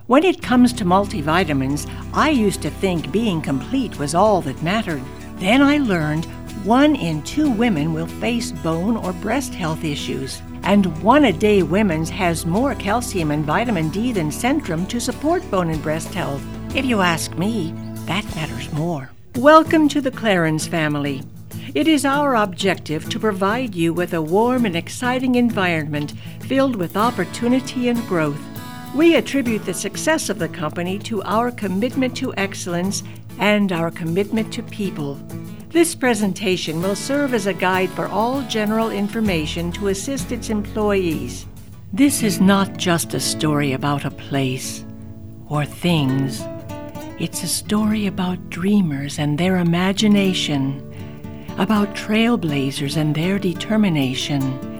When it comes to multivitamins, I used to think being complete was all that mattered. Then I learned 1 in 2 women will face bone or breast health issues, and 1 a day women's has more calcium and vitamin D than Centrum to support bone and breast health. If you ask me, that matters more. Welcome to the Clarence family. It is our objective to provide you with a warm and exciting environment filled with opportunity and growth. We attribute the success of the company to our commitment to excellence and our commitment to people. This presentation will serve as a guide for all general information to assist its employees. This is not just a story about a place or things. It's a story about dreamers and their imagination, about trailblazers and their determination,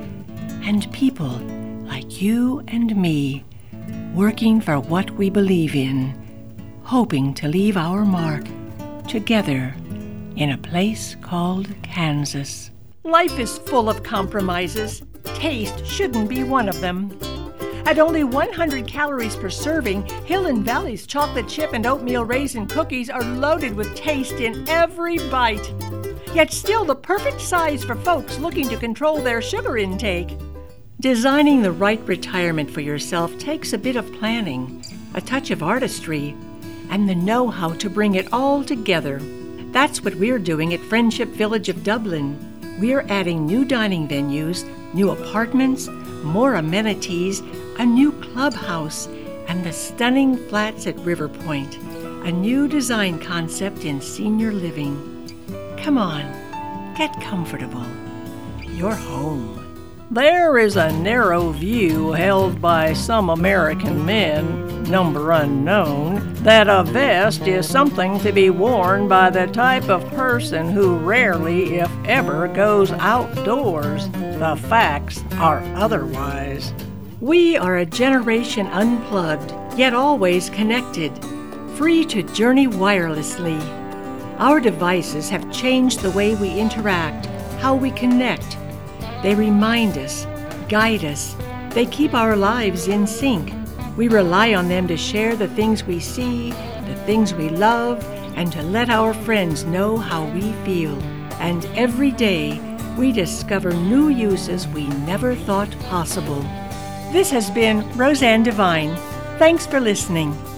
and people like you and me, working for what we believe in, hoping to leave our mark together in a place called Kansas. Life is full of compromises. Taste shouldn't be one of them. At only 100 calories per serving, Hill and Valley's chocolate chip and oatmeal raisin cookies are loaded with taste in every bite, yet still the perfect size for folks looking to control their sugar intake. Designing the right retirement for yourself takes a bit of planning, a touch of artistry, and the know-how to bring it all together. That's what we're doing at Friendship Village of Dublin. We're adding new dining venues, new apartments, more amenities, a new clubhouse, and the stunning flats at River Point, a new design concept in senior living. Come on, get comfortable. You're home. There is a narrow view held by some American men, number unknown, that a vest is something to be worn by the type of person who rarely, if ever, goes outdoors. The facts are otherwise. We are a generation unplugged, yet always connected, free to journey wirelessly. Our devices have changed the way we interact, how we connect. They remind us, guide us. They keep our lives in sync. We rely on them to share the things we see, the things we love, and to let our friends know how we feel. And every day, we discover new uses we never thought possible. This has been Roseanne Devine. Thanks for listening.